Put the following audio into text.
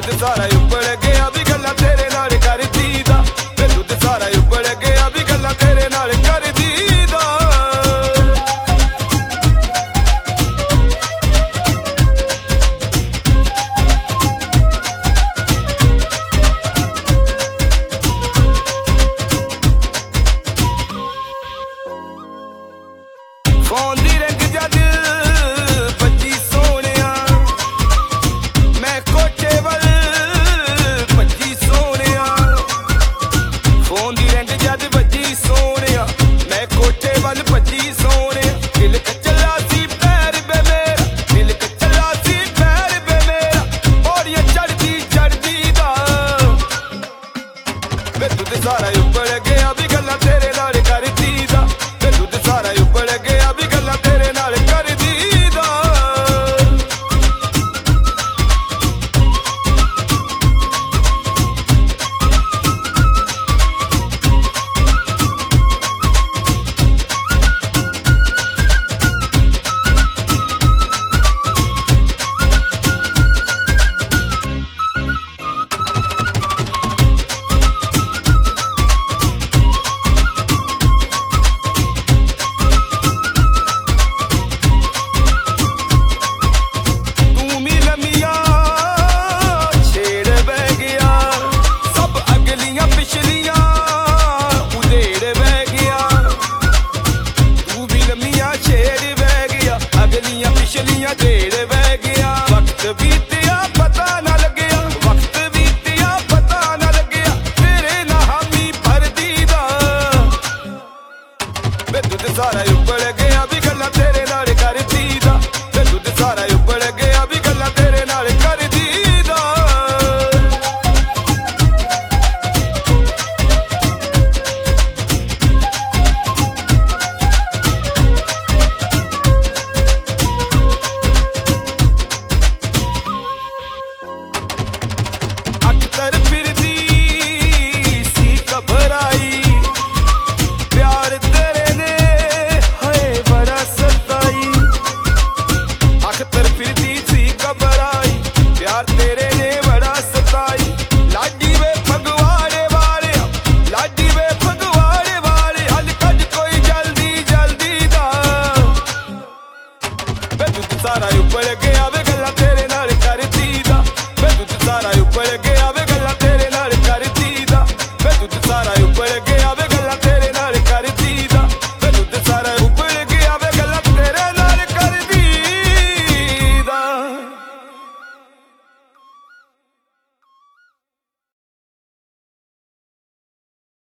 ਤੇ ਸਾਰਾ ਉੱਪਰ ਗਿਆ ਵੀ ਗੱਲਾਂ ਤੇਰੇ ਨਾਲ ਕਰਦੀ ਦਾ, ਮੈਨੂੰ ਤੇ ਸਾਰਾ ਉੱਪਰ ਗਿਆ ਵੀ ਗੱਲਾਂ ਤੇਰੇ ਨਾਲ ਕਰਦੀ ਦਾ। ਫੋਨ ਦੀ ਰਿੰਗ ਜਦ ਵੱਜੀ ਸੋਹਣਿਆ, ਮੈਂ ਕੋਠੇ ਵੱਲ ਭੱਜੀ ਸੋਹਣਿਆ। ਫੋਨ ਦੀ ਰਿੰਗ ਜਦ ਵੱਜੀ ਸੋਹਣਿਆ, ਮੈਂ ਕੋਠੇ ਵੱਲ ਭੱਜੀ ਸੋਹਣਿਆ। ਦਿਲ ਕੱਚਲਾ ਸੀ ਪੈਰ ਵੇ ਮੇਰਾ, ਦਿਲ ਕੱਚਲਾ ਸੀ ਪੈਰ ਵੇ ਮੇਰਾ, ਪੌੜੀਆਂ ਚੜ੍ਹਦੀ ਚੜ੍ਹਦੀ ਦਾ। ਮੈਨੂੰ ਤੇ ਸਾਰਾ ਉੱਪਰ ਗਿਆ ਵੀ ਗੱਲਾਂ ਤੇਰੇ ਨਾਲ ਕਰਦੀ ਦਾ, ਮੈਨੂੰ ਤੇ ਸਾਰਾ ਉੱਪਰ ਗਿਆ ਵੀ ਗੱਲਾਂ ਤੇਰੇ ਨਾਲ ਕਰਦੀ ਦਾ। ਪਿਛਲੀਆਂ ਢੇਰ ਵਹਿ ਗਿਆ, ਵਕਤ ਬੀਤਿਆ ਪਤਾ ਨਾ ਲੱਗਿਆ, ਵਕਤ ਬੀਤਿਆ ਪਤਾ ਨਾ ਲੱਗਿਆ, ਤੇਰੇ ਨਾਲ ਹਾਮੀ ਭਰਦੀ ਦਾ। ਮੈਨੂੰ ਤੇ ਸਾਰਾ ਉੱਪਰ ਗਿਆ ਵੀ ਗੱਲਾਂ ਤੇਰੇ ਨਾਲ ਕਰਦੀ ਦਾ, ਮੈਨੂੰ ਤੇ ਸਾਰਾ ਉੱਪਰ ਗਿਆ ਵੀ ਗੱਲਾਂ ਤੇਰੇ ਨਾਲ ਕਰਦੀ ਦਾ। ਅਕਤਰ ਫਿਰਦੀ ਸੀ ਘਬਰਾਈ, ਪਿਆਰ ਤੇਰੇ ਨੇ ਹਾਏ ਬੜਾ ਸਤਾਈ। ਅਕਤਰ ਫਿਰਦੀ ਸੀ ਘਬਰਾਈ, ਪਿਆਰ ਤੇਰੇ ਨੇ ਬੜਾ ਸਤਾਈ। ਲਾਡੀ ਵੇ ਫਗਵਾੜੇ ਵਾਲਿਆ, ਲਾਡੀ ਵੇ ਫਗਵਾੜੇ ਵਾਲੇ, ਹੱਲ ਕੱਢ ਕੋਈ ਜਲਦੀ ਜਲਦੀ ਦਾ। ਮੈਨੂੰ ਤੇ ਸਾਰਾ ਉੱਪਰ ਗਿਆ